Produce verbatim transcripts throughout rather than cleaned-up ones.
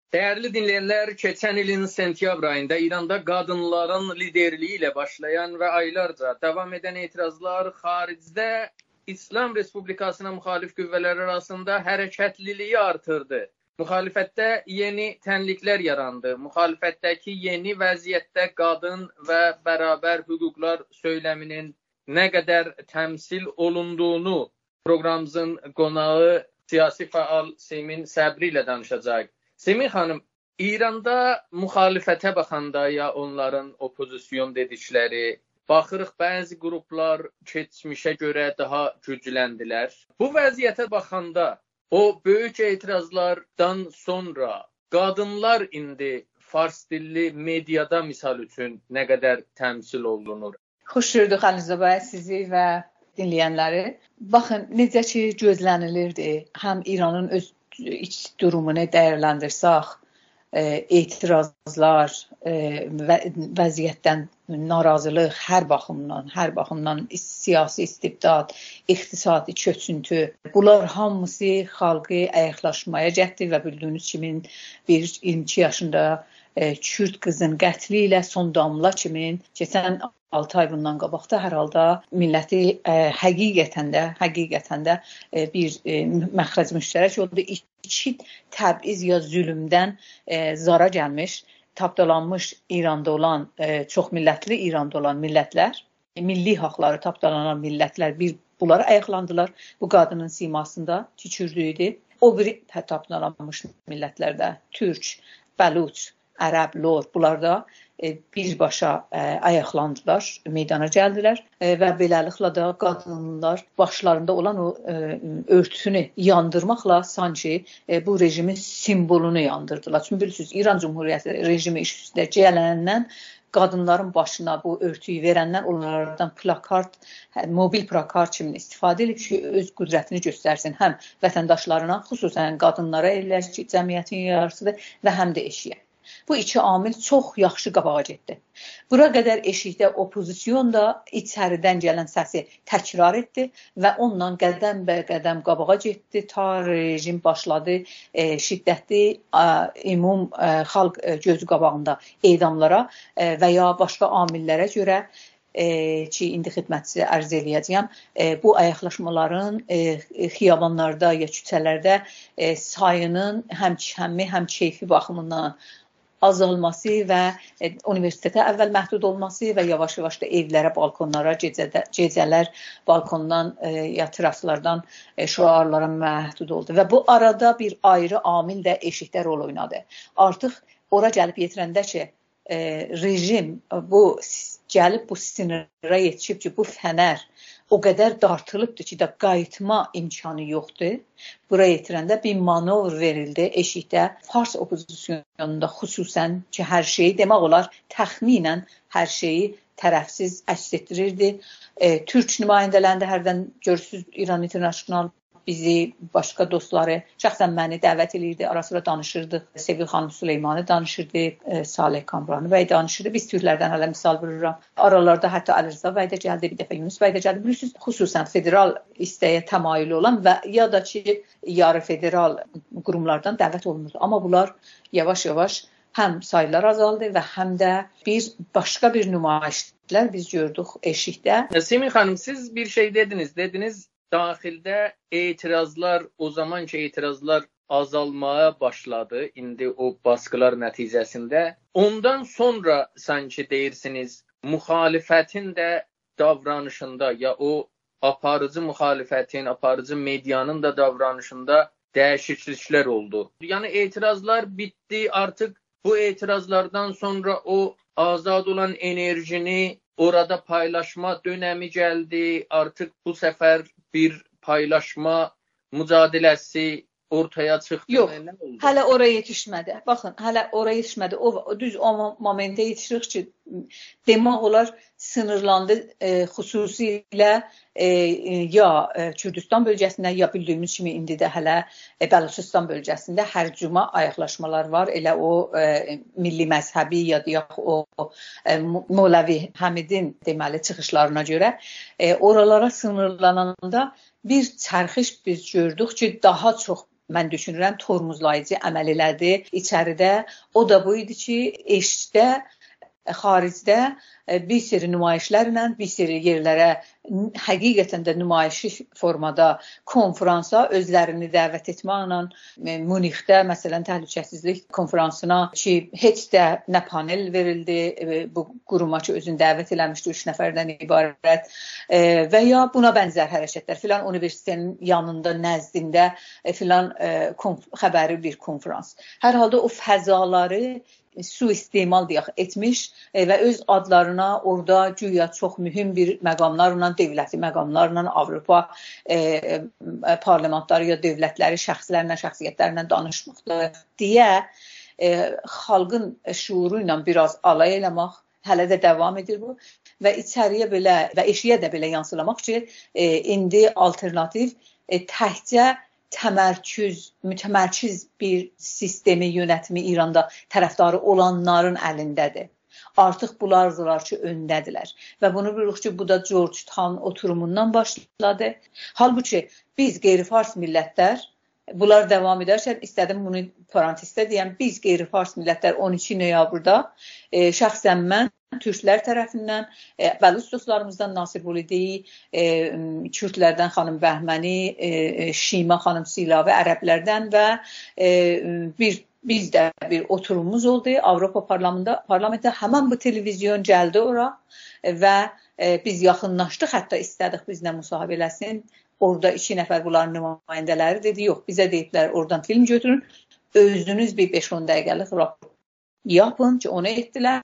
Değerli dinleyenler, keçən ilin sentyabr ayında İranda qadınların liderliği ilə başlayan və aylarca davam edən etirazlar xaricdə İslam Respublikasına müxalif qüvvələr arasında hərəkətliliyi artırdı. Müxalifətdə yeni tənliklər yarandı. Müxalifətdəki yeni vəziyyətdə qadın və bərabər hüquqlar söyləminin nə qədər təmsil olunduğunu proqramımızın qonağı siyasi faal Semin Səbri ilə danışacaq. Semin xanım, İranda müxalifətə baxanda ya onların opozisyon dedikləri, baxırıq bəzi qruplar keçmişə görə daha gücləndilər. Bu vəziyyətə baxanda o böyük etirazlardan sonra qadınlar indi fars dilli mediada misal üçün nə qədər təmsil olunur? Xoş gördük Əliza bəy sizi və dinləyənləri. Baxın, necə ki gözlənilirdi, həm İranın öz iç durumunu dəyərləndirsək, e, etirazlar, e, və, vəziyyətdən narazılıq hər baxımdan, hər baxımdan siyasi istibdad, iqtisadi köçüntü, bunlar hamısı xalqı ayaqlaşmaya cəhdi və bildiyiniz kimi bir iyirmi iki yaşında e, Kürd qızın qətli ilə son damla kimi keçən altı ay bundan qabaqda hər halda milləti e, həqiqətən də, həqiqətən də e, bir e, məxrəc müştərək oldu. İki təbiz ya zülmdən e, zara gəlmiş, tapdalanmış İranda olan, e, çox millətli İranda olan millətlər, e, milli haqları tapdalanan millətlər bir bunları ayaqlandılar. Bu qadının simasında tükürdüydü. O biri tapdalanmış millətlərdə Türk, Bəluç, Ərəb, Lor, bunlar da e, birbaşa e, ayaqlandılar, meydana gəldilər e, və beləliklə də qadınlar başlarında olan o e, örtüsünü yandırmaqla sanki e, bu rejimin simvolunu yandırdılar. Çünki bilirsiniz, İran Cumhuriyyəti rejimi iş üstə gələnəndən qadınların başına bu örtüyü verəndən onlardan plakart, hə, mobil plakart kimi istifadə edib ki, öz qüdrətini göstərsin həm vətəndaşlarına, xüsusən qadınlara, elə ki, cəmiyyətin yarısıdır və həm də eşiyə. Bu iki amil çox yaxşı qabağa getdi. Bura qədər eşikdə opozisiyon da içəridən gələn səsi təkrar etdi və onunla qədəm bə qədəm qabağa getdi. Ta rejim başladı e, şiddətli e, ümum e, xalq e, gözü qabağında edamlara e, və ya başqa amillərə görə e, ki, indi xidmətçi ərz eləyəcəyəm, e, bu ayaqlaşmaların e, xiyabanlarda ya küçələrdə e, sayının həm kəmi, həm keyfi baxımından azalması və e, universitetə əvvəl məhdud olması və yavaş-yavaş da evlərə, balkonlara, gecədə, gecələr balkondan e, ya teraslardan e, şüarlara məhdud oldu. Və bu arada bir ayrı amil də eşikdə rol oynadı. Artıq ora gəlib yetirəndə ki, e, rejim bu gəlib bu sinirə yetişib ki, bu fənər o qədər dartılıbdır ki, də qayıtma imkanı yoxdur. Buraya yetirəndə bir manovr verildi eşikdə. Fars opozisyonunda xüsusən ki, hər şeyi demək olar, təxminən hər şeyi tərəfsiz əks etdirirdi. E, Türk nümayəndələrində hərdən görürsüz İran International bizi, başqa dostları, şəxsən məni dəvət edirdi, ara-sıra danışırdıq. Sevil xanım Süleymanı danışırdı, e, Salih Kamranı bəy danışırdı. Biz Türklərdən hələ misal vururam. Aralarda hətta Əli Rza bəy də gəldi, bir dəfə Yunus bəy də gəldi. Bilirsiniz, xüsusən federal istəyə təmayülü olan və ya da ki, yarı federal qurumlardan dəvət olunurdu. Amma bunlar yavaş-yavaş həm saylar azaldı və həm də bir başqa bir nümayişlər biz gördük eşikdə. Semin xanım, siz bir şey dediniz, dediniz daxildə etirazlar, o zamanki etirazlar azalmaya başladı. İndi o baskılar nəticəsində. Ondan sonra sanki deyirsiniz, müxalifətin də davranışında ya o aparıcı müxalifətin, aparıcı medianın da davranışında dəyişikliklər oldu. Yəni etirazlar bitdi, artıq bu etirazlardan sonra o azad olan enerjini orada paylaşma dönəmi gəldi. Artıq bu səfər bir paylaşma mücadiləsi ortaya çıxdı. Yox, hələ oraya yetişmədi. Baxın, hələ oraya yetişmədi. O düz o momentə yetişirik ki, demək olar sınırlandı, e, xüsusilə e, ya e, Kürdistan bölgəsində, ya bildiyimiz kimi indi də hələ e, Bəluçistan bölgəsində hər cuma ayaqlaşmalar var. Elə o e, milli məzhəbi ya deyək o e, Mollavi Həmidin deməli çıxışlarına görə e, oralara sınırlananda bir çərxiş biz gördük ki, daha çox mən düşünürəm tormozlayıcı əməl elədi içəridə. O da bu idi ki, eşdə xaricdə bir seri nümayişlərlə, bir seri yerlərə həqiqətən də nümayişi formada konfransa özlərini dəvət etməklə Münixdə məsələn təhlükəsizlik konfransına ki, heç də nə panel verildi, bu quruma ki, özünü dəvət eləmişdi üç nəfərdən ibarət və ya buna bənzər hərəkətlər, filan universitetin yanında, nəzdində filan xəbəri bir konfrans. Hər halda o fəzaları suistimal deyək etmiş e, və öz adlarına orada güya çox mühüm bir məqamlarla, dövləti məqamlarla, Avropa e, e, parlamentları ya dövlətləri, şəxslərlə, şəxsiyyətlərlə danışmaqdır deyə e, xalqın şuuru ilə biraz alay eləmək hələ də davam edir bu və içəriyə belə və eşiyə də belə yansılamaq ki, e, indi alternativ e, təkcə təmərküz, mütəmərkiz bir sistemi, yönətimi İranda tərəfdarı olanların əlindədir. Artıq bunlardılar ki, öndədirlər. Və bunu bilirik ki, bu da Georgetown oturumundan başladı. Halbuki biz qeyri-fars millətlər, bunlar davam edərkən, istədim bunu parantezdə deyəm, biz qeyri-fars millətlər on iki noyabrda e, şəxsən mən Türklər tərəfindən, e, Bəluç dostlarımızdan Nasir Bulideyi, e, Kürdlərdən xanım Bəhməni, e, Şima xanım Silavi, ərəblərdən və e, bir biz də bir oturumumuz oldu Avropa parlamentində. Parlamentdə həmən bu televizyon gəldi ora və e, biz yaxınlaşdıq, hətta istədik bizlə müsahibə eləsin. Orada iki nəfər bunların nümayəndələri dedi, yox, bizə deyiblər, oradan film götürün, özünüz bir beş on dəqiqəlik rapor yapın ki, onu etdilər.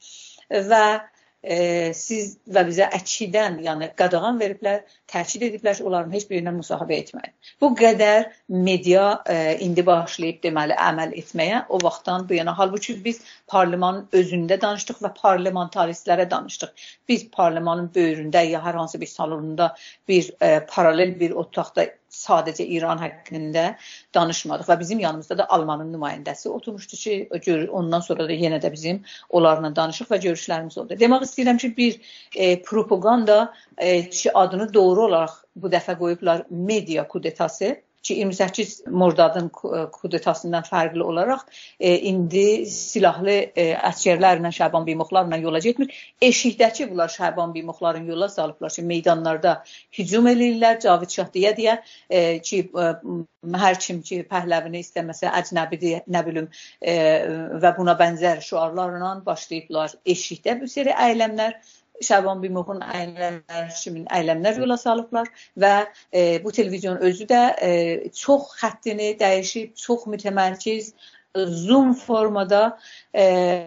Və e, siz və bizə əkidən, yəni qadağan veriblər, təkid ediblər ki, onların heç birindən müsahibə etməyin. Bu qədər media e, indi başlayıb deməli əməl etməyə o vaxtdan bu yana. Halbuki biz parlamanın özündə danışdıq və parlamentaristlərə danışdıq. Biz parlamanın böyründə ya hər hansı bir salonunda bir e, paralel bir otaqda sadəcə İran haqqında danışmadıq və bizim yanımızda da Almanın nümayəndəsi oturmuşdu ki, ondan sonra da yenə də bizim onlarla danışıq və görüşlərimiz oldu. Demək istəyirəm ki, bir e, propaganda e, ki, adını doğru olaraq bu dəfə qoyublar media kudetası ki, iyirmi səkkiz Mordadın kudetasından fərqli olaraq e, indi silahlı e, əsgərlərlə, Şaban Beymoxlarla yola getmir. Eşikdəki bunlar Şaban Beymoxların yola salıblar ki, meydanlarda hücum eləyirlər, Cavid Şah deyə-deyə e, ki, e, hər kim ki, pəhləvini istəməsə, əcnəbidir, nə bilim, e, və buna bənzər şüarlarla başlayıblar eşikdə bu seri əyləmlər. Şaban Beymoxun əyləmlər yola salıblar və e, bu televizyon özü də e, çox xəttini dəyişib, çox mütəmərkiz, Zoom formada e,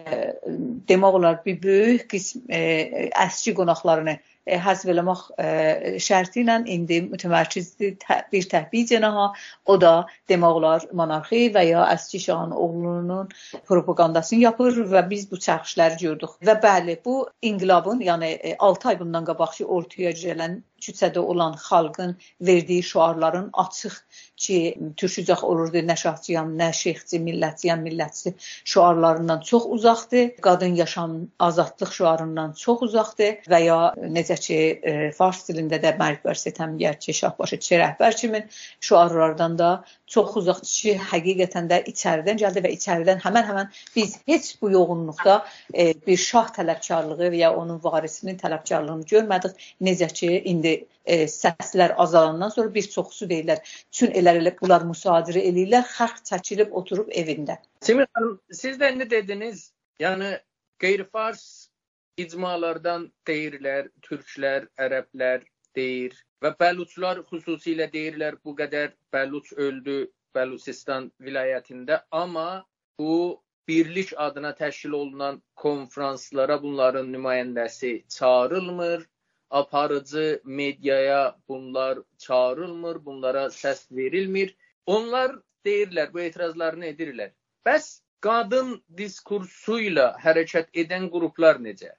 demək olar bir böyük qism e, əski qonaqlarını e, həzv eləmək e, şərti ilə indi mütəmərkizdir bir təhbiy cənaha, o da demək olar monarxi və ya əski şahın oğlunun propagandasını yapır və biz bu çərxişləri gördük. Və bəli, bu inqilabın, yəni altı ay bundan qabaq ki, ortaya gələn küçədə olan xalqın verdiyi şüarların açıq ki, türkücaq olurdu, nə şahçıyam, nə şeyxçi, millətçiyam, millətçi şüarlarından çox uzaqdır, qadın yaşam, azadlıq şüarından çox uzaqdır və ya necə ki, e, fars dilində də Mərkbər Setəmgər ki, Şahbaşı Çi rəhbər kimi şüarlardan da çox uzaqdır ki, həqiqətən də içəridən gəldi və içəridən həmən-həmən biz heç bu yoğunluqda e, bir şah tələbkarlığı və ya onun varisinin tələbkarlığını görmədik. Necə ki, indi e, səslər azalandan sonra bir çoxusu deyirlər, çün elə bunlar müsadirə eləyirlər, xalq çəkilib oturub evində. Semih xanım, siz də indi dediniz, yəni qeyri-fars icmalardan deyirlər, türklər, ərəblər deyir və bəluçlar xüsusilə deyirlər, bu qədər bəluç öldü Bəluçistan vilayətində, amma bu birlik adına təşkil olunan konfranslara bunların nümayəndəsi çağırılmır, aparıcı mediaya bunlar çağırılmır, bunlara səs verilmir. Onlar deyirlər, bu etirazlarını edirlər. Bəs qadın diskursuyla hərəkət edən qruplar necə?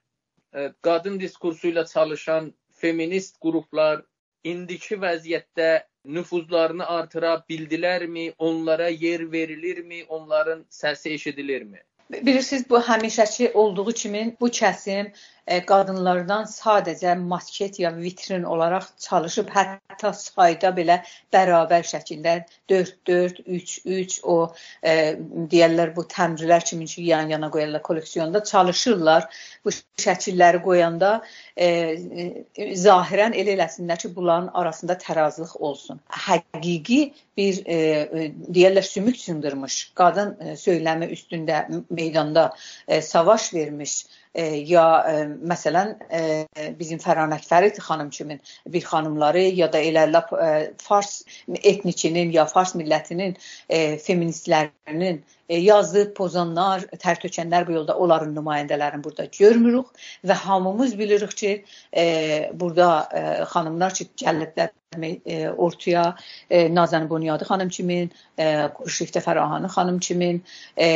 Qadın diskursuyla çalışan feminist qruplar indiki vəziyyətdə nüfuzlarını artıra bildilərmi? Onlara yer verilirmi? Onların səsi eşidilirmi? Bilirsiniz, bu həmişəki olduğu kimi bu kəsim qadınlardan sadəcə masket ya vitrin olaraq çalışıb, hətta sayda belə bərabər şəkildə dörd dörd, üç üç o e, deyərlər bu təmrilər kimi ki, yan yana qoyarlar kolleksiyonda çalışırlar. Bu şəkilləri qoyanda e, e, zahirən elə eləsinlər ki, bunların arasında tərazılıq olsun. Həqiqi bir e, deyərlər sümük sındırmış qadın e, söyləmi üstündə meydanda e, savaş vermiş E, ya e, məsələn e, bizim Fəranət Fərid xanım kimin bir xanımları ya da elə e, Fars etnikinin ya Fars millətinin e, feministlərinin e, yazıb pozanlar, tərtökənlər bu yolda onların nümayəndələrini burada görmürük və hamımız bilirik ki, e, burada e, xanımlar ki, gəliblər e, ortaya e, Nazan Bunyadi xanım kimin, e, Şiftə Fərahanı xanım kimin, e,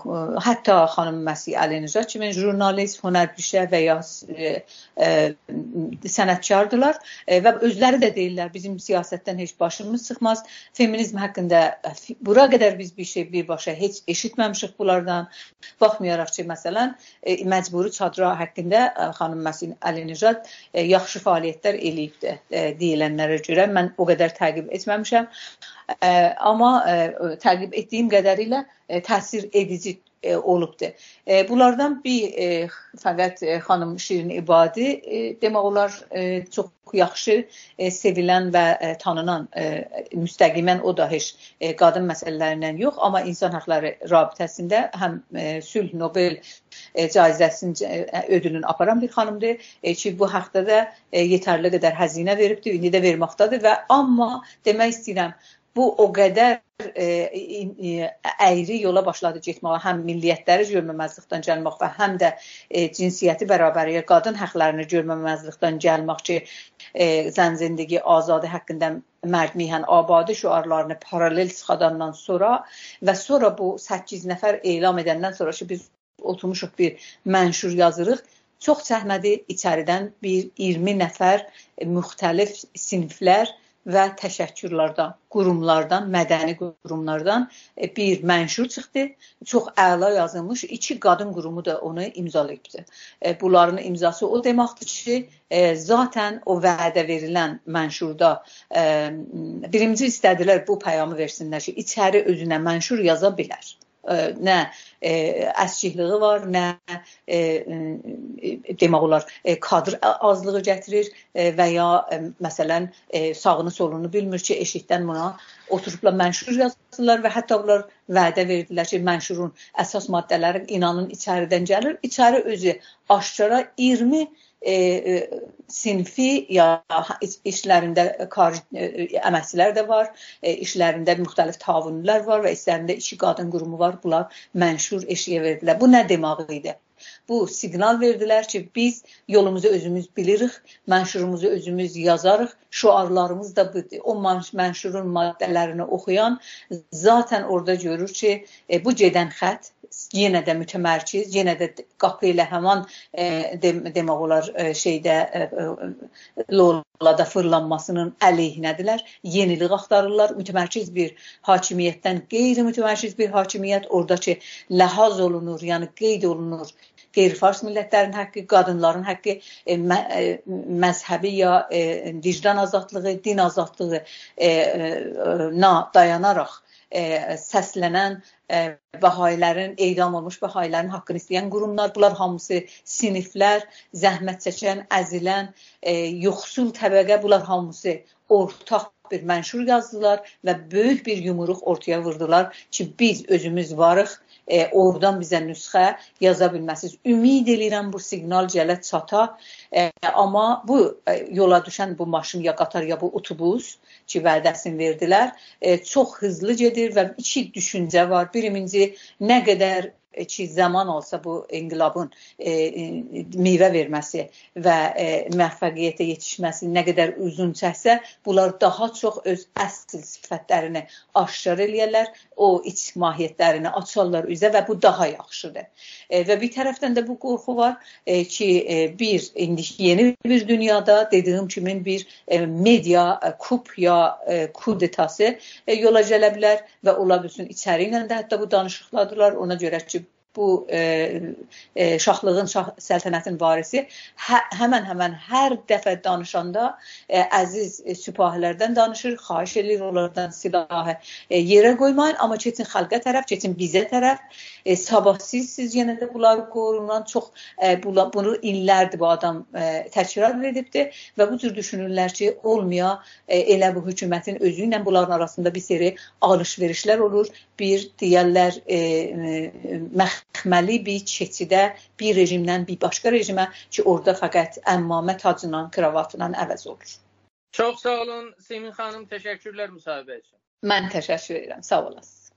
hətta xanım Məsih Əlinizad kimin jurnalist, hünərpişə və ya e, e, sənətkardırlar e, və özləri də deyirlər bizim siyasətdən heç başımız çıxmaz. Feminizm haqqında bura qədər biz bir şey birbaşa heç eşitməmişik bunlardan. Baxmayaraq ki, məsələn, e, məcburi çadıra haqqında e, xanım Məsih Əlinizad e, yaxşı fəaliyyətlər eləyibdi e, deyilənlərə görə. Mən o qədər təqib etməmişəm. E, amma e, təqib etdiyim qədərilə e, təsir edici e, olubdur. E, bunlardan bir e, fəqət e, xanım Şirin İbadi e, demək olar e, çox yaxşı e, sevilən və e, tanınan e, müstəqimən o da heç e, qadın məsələlərindən yox, amma insan haqları rabitəsində həm e, Sülh Nobel e, caizəsinin e, ödülünü aparan bir xanımdır e, ki, bu haqda da e, yetərli qədər həzinə veribdir, indi də verməkdadır və amma demək istəyirəm, bu o qədər e, e, əyri yola başladı getməyə, həm milliyyətləri görməməzlikdən gəlmək və həm də e, cinsiyyəti bərabəriyə, qadın haqlarını görməməzlikdən gəlmək ki, e, zən zindagi azadı haqqında mərdmihan abadi şüarlarını paralel çıxadandan sonra və sonra bu səkkiz nəfər elam edəndən sonra ki, biz oturmuşuq bir mənşur yazırıq, çox çəkmədi içəridən bir iyirmi nəfər e, müxtəlif siniflər və təşəkkürlərdən, qurumlardan, mədəni qurumlardan bir mənşur çıxdı. Çox əla yazılmış, iki qadın qurumu da onu imzalayıbdı. Bunların imzası o deməkdir ki, zaten o vədə verilən mənşurda birinci istədilər bu pəyamı versinlər ki, içəri özünə mənşur yaza bilər. Nə e, əskikliyi var, nə e, e, demək olar e, kadr azlığı gətirir e, və ya e, məsələn e, sağını solunu bilmir ki, eşikdən buna oturubla mənşur yazırlar və hətta onlar vədə verdilər ki, mənşurun əsas maddələri inanın içəridən gəlir. İçəri özü aşkara iyirmi E, e, sinfi ya işlərində e, əməkçilər də var, e, işlərində müxtəlif tavunlar var və işlərində iki qadın qurumu var. Bunlar mənşur eşiyə verdilər. Bu nə demək idi? Bu siqnal verdilər ki, biz yolumuzu özümüz bilirik, mənşurumuzu özümüz yazarıq, şüarlarımız da budur. O mənşurun maddələrini oxuyan zaten orada görür ki, e, bu gedən xət yenə də mütəmərkiz, yenə də qapı ilə həman e, dem demək olar e, şeydə e, e, lolada fırlanmasının əleyhinədirlər. Yenilik axtarırlar. Mütəmərkiz bir hakimiyyətdən qeyri-mütəmərkiz bir hakimiyyət oradakı ləhaz olunur, yəni qeyd olunur. Qeyri-fars millətlərin haqqı, qadınların haqqı, e, mə, e, məzhəbi ya e, vicdan azadlığı, din azadlığı e, e, na dayanaraq e, səslənən e, bəhayilərin, eydam olmuş bəhayilərin haqqını istəyən qurumlar, bunlar hamısı siniflər, zəhmət çəkən, əzilən, e, yoxsul təbəqə, bunlar hamısı ortaq bir mənşur yazdılar və böyük bir yumruq ortaya vurdular ki, biz özümüz varıq, e, oradan bizə nüsxə yaza bilməsiz. Ümid edirəm bu siqnal gələ çata, e, amma bu e, yola düşən bu maşın ya qatar ya bu otobus ki, vədəsini verdilər, e, çox hızlı gedir və iki düşüncə var. Birinci, nə qədər ki zaman olsa bu inqilabın e, meyvə verməsi və e, müvəffəqiyyətə yetişməsi nə qədər uzun çəksə, bunlar daha çox öz əsl sifətlərini aşkar eləyərlər, o iç mahiyyətlərini açarlar üzə və bu daha yaxşıdır. E, və bir tərəfdən də bu qorxu var e, ki, e, bir indi yeni bir dünyada dediyim kimi bir e, media e, kup ya e, kudetası e, yola gələ bilər və ola bilsin içəri ilə də hətta bu danışıqlardırlar, ona görə ki bu e, e, şahlığın, şah, səltənətin varisi hə, həmən həmən hər dəfə danışanda e, əziz e, süpahilərdən danışır, xahiş edir onlardan silahı e, yerə qoymayın, amma keçin xalqa tərəf, keçin bizə tərəf, e, sabahsız siz yenə də bunları qorunan çox e, bula, bunu illərdir bu adam e, təkrar edibdir və bu cür düşünürlər ki, olmaya e, elə bu hökumətin özü ilə bunların arasında bir seri alış-verişlər olur, bir deyərlər e, e, məxməli bir keçidə bir rejimdən bir başqa rejimə ki, orada fəqət əmmamə tacından, kravatından əvəz olur. Çox sağ olun Simin xanım, təşəkkürlər müsahibə üçün. Mən təşəkkür edirəm, sağ olasınız.